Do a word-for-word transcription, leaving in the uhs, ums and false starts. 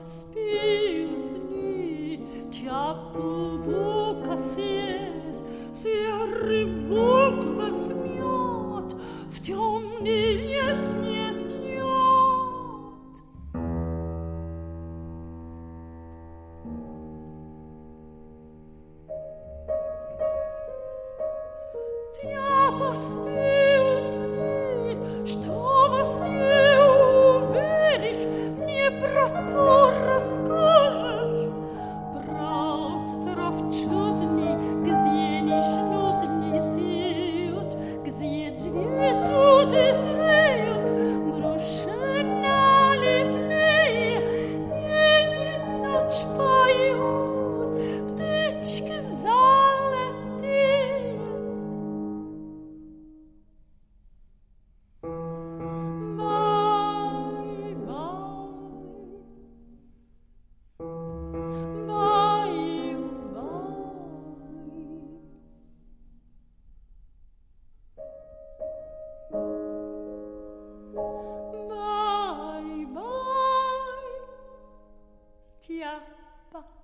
списли, тяпу бука съест, серый волк возьмет, в темный лес не снет. Тяпа, спи, усни, что во сне увидишь, мне про то расскажешь. Про остров чудный, где нежнудный сеют, где цветут и зреют груши наливные, день и ночь поют птички золотые. Bye bye, Tiapa.